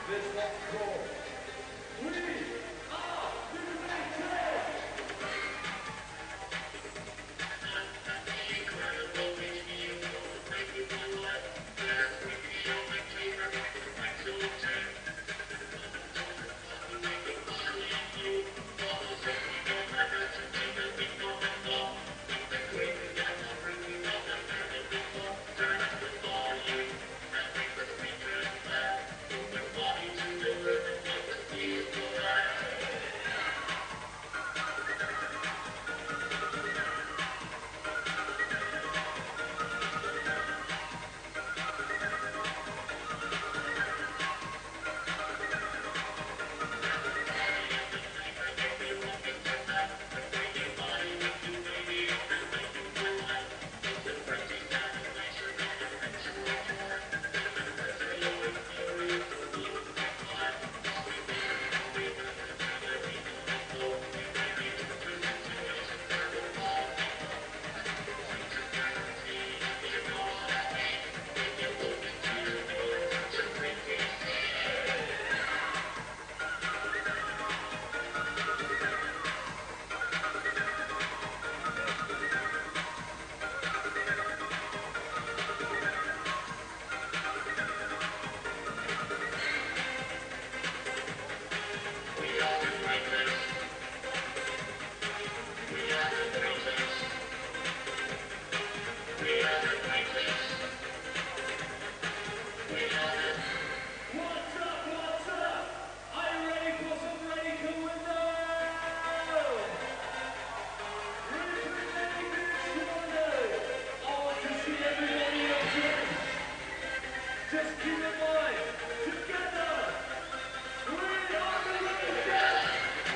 This one's called We Are United! What's up, what's up? Are you ready for some radical window? Representing this Monday, I want to see everybody up dressed. Just keep in mind, together, we are the Rangers!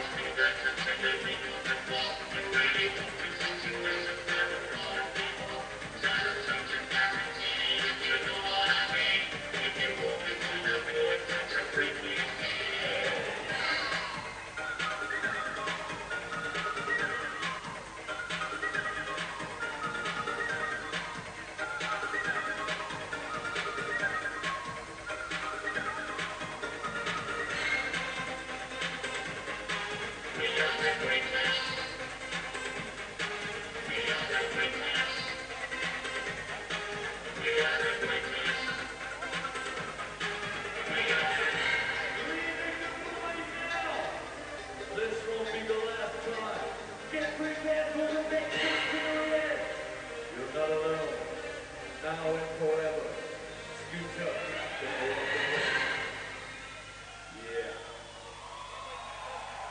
This won't be the last time. Get prepared for the next experience. You're not alone. Now and forever.